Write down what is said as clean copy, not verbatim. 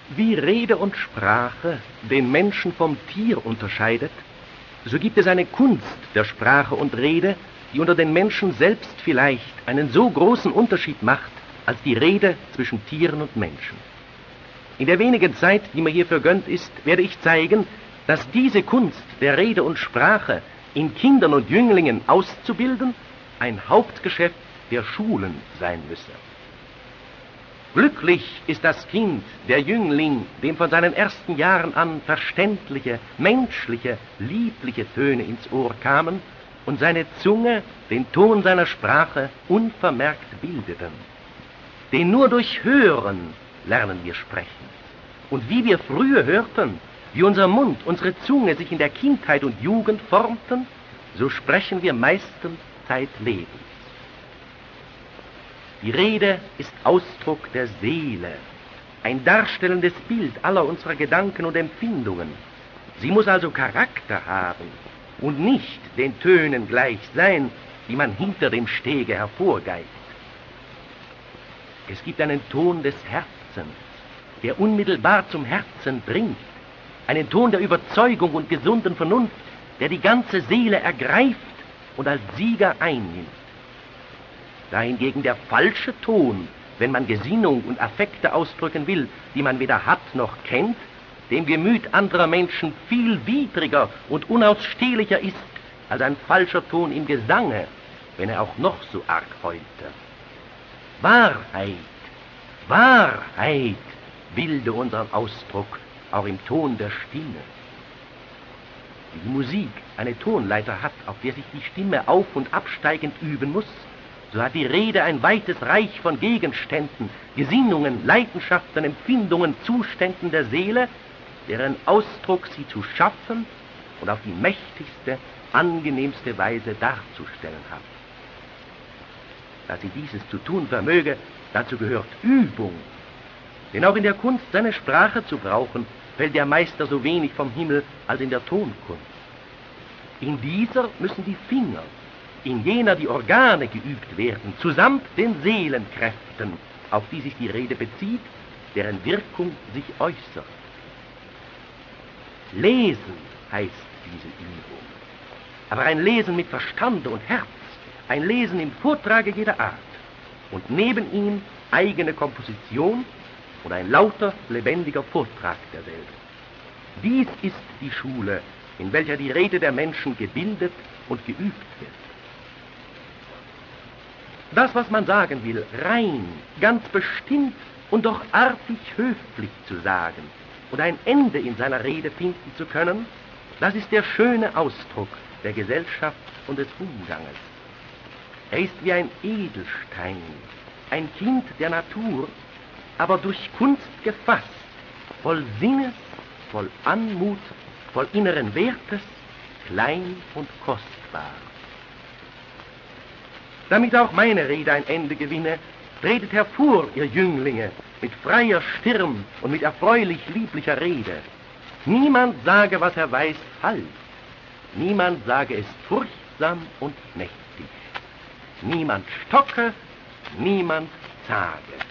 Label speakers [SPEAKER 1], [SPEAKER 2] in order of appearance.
[SPEAKER 1] Wie Rede und Sprache den Menschen vom Tier unterscheidet, so gibt es eine Kunst der Sprache und Rede, die unter den Menschen selbst vielleicht einen so großen Unterschied macht, als die Rede zwischen Tieren und Menschen. In der wenigen Zeit, die mir hierfür gönnt ist, werde ich zeigen, dass diese Kunst der Rede und Sprache in Kindern und Jünglingen auszubilden ein Hauptgeschäft der Schulen sein müsse. Glücklich ist das Kind, der Jüngling, dem von seinen ersten Jahren an verständliche, menschliche, liebliche Töne ins Ohr kamen und seine Zunge den Ton seiner Sprache unvermerkt bildeten. Denn nur durch Hören lernen wir sprechen. Und wie wir früher hörten, wie unser Mund, unsere Zunge sich in der Kindheit und Jugend formten, so sprechen wir meistens zeitlebens. Die Rede ist Ausdruck der Seele, ein darstellendes Bild aller unserer Gedanken und Empfindungen. Sie muss also Charakter haben und nicht den Tönen gleich sein, die man hinter dem Stege hervorgeigt. Es gibt einen Ton des Herzens, der unmittelbar zum Herzen dringt, einen Ton der Überzeugung und gesunden Vernunft, der die ganze Seele ergreift und als Sieger einnimmt. Dahingegen der falsche Ton, wenn man Gesinnung und Affekte ausdrücken will, die man weder hat noch kennt, dem Gemüt anderer Menschen viel widriger und unausstehlicher ist als ein falscher Ton im Gesange, wenn er auch noch so arg heulte. Wahrheit, Wahrheit bilde unseren Ausdruck auch im Ton der Stimme. Wie die Musik eine Tonleiter hat, auf der sich die Stimme auf- und absteigend üben muss, so hat die Rede ein weites Reich von Gegenständen, Gesinnungen, Leidenschaften, Empfindungen, Zuständen der Seele, deren Ausdruck sie zu schaffen und auf die mächtigste, angenehmste Weise darzustellen hat. Dass sie dieses zu tun vermöge, dazu gehört Übung. Denn auch in der Kunst, seine Sprache zu brauchen, fällt der Meister so wenig vom Himmel als in der Tonkunst. In dieser müssen die Finger, in jener die Organe geübt werden, zusammt den Seelenkräften, auf die sich die Rede bezieht, deren Wirkung sich äußert. Lesen heißt diese Übung, aber ein Lesen mit Verstande und Herz, ein Lesen im Vortrage jeder Art und neben ihm eigene Komposition und ein lauter, lebendiger Vortrag derselben. Dies ist die Schule, in welcher die Rede der Menschen gebildet und geübt wird. Das, was man sagen will, rein, ganz bestimmt und doch artig höflich zu sagen und ein Ende in seiner Rede finden zu können, das ist der schöne Ausdruck der Gesellschaft und des Umganges. Er ist wie ein Edelstein, ein Kind der Natur, aber durch Kunst gefasst, voll Sinnes, voll Anmut, voll inneren Wertes, klein und kostbar. Damit auch meine Rede ein Ende gewinne, tretet hervor, ihr Jünglinge, mit freier Stirn und mit erfreulich lieblicher Rede. Niemand sage, was er weiß, falsch. Niemand sage es furchtsam und mächtig. Niemand stocke, niemand zage.